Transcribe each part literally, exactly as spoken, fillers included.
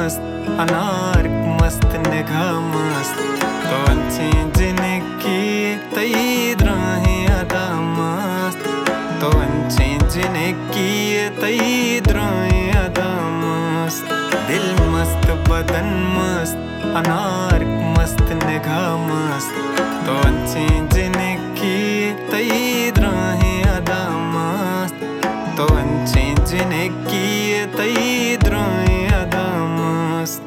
मस्त, अनार मस्त निगाह मस्त, तो अच्छी जिनकी तई द्राहें अदा मस्त, तो अच्छी जिनकी तई द्राहें अदा मस्त, दिल मस्त बदन मस्त, अनार मस्त निगाह मस्त, तो अच्छी जिनकी तई द्राहें अदा मस्त, तो अच्छी जिनकी तई द्राहें अदा मस्त।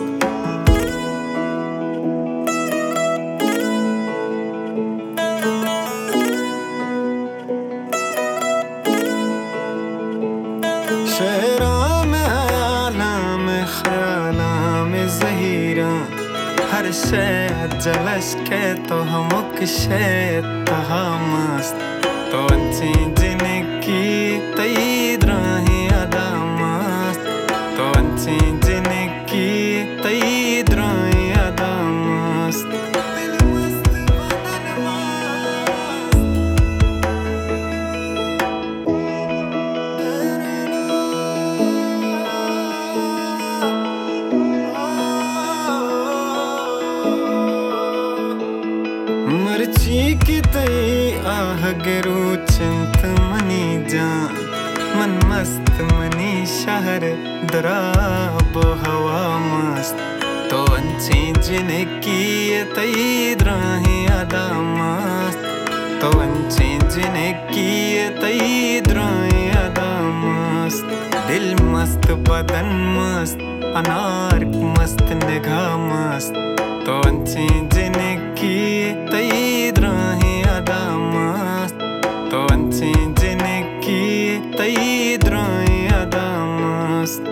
शेरा में ख्याला में ख्याला में ज़हीरा, हर शे जलश के तो हमक शे तहा मस्त, तो अच्छी जिनकी तई द्राहें अदा मस्त, तो अच्छी जिनकी तई द्राहें अदा मस्त। मर्ची की तई आह गेरू चिंत मनी जान, मन मस्त मनी शहर दराब हवा मस्त, तो अच्छी जिनकी तई द्राहें अदा मस्त, तो अच्छी जिनकी तई द्राहें अदा मस्त, दिल मस्त बदन मस्त, अनार मस्त निगाह मस्त, तो अच्छी जिनकी तई द्राहें अदा मस्त, तो अच्छी जिनकी तई द्राहें अदा मस्त।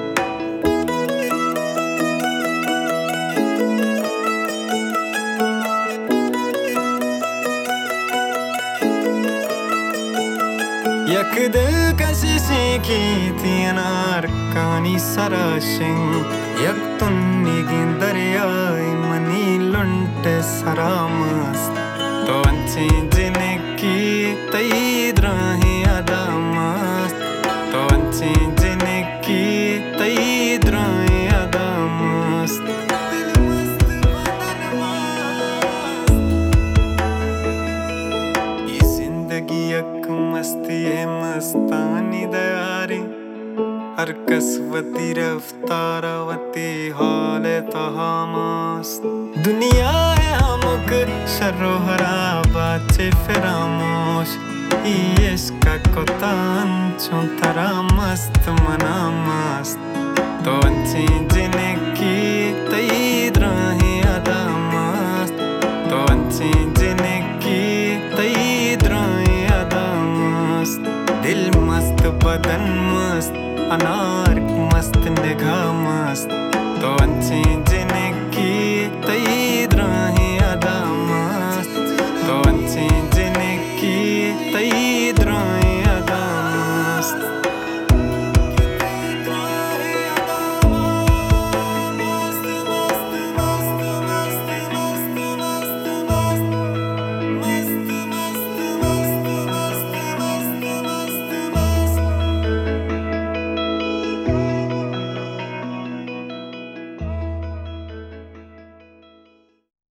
यक दिल कशिशे की थी अनार कानी सराशिंग, यक तुन्नी की दरियाई मनी लुंट सरा मस्त, तो अच्छी जिनकी तई द्राहें अदा मस्त, तो अच्छी जिनकी तई द्राहें अदा मस्त। ये जिंदगी यक मस्ती है मस्तानी दयारी, हर कसवती रफ्तारवती हाल तहा मस्त, दुनिया है हमक शर्रोहरा बाचे फिरामोश, इश्क को तांचों तरा मस्त मना मस्त, तो अच्छी जिनकी तई द्राहें अदा मस्त, तो अच्छी जिनकी तई द्राहें अदा मस्त, दिल मस्त बदन मस्त, अनार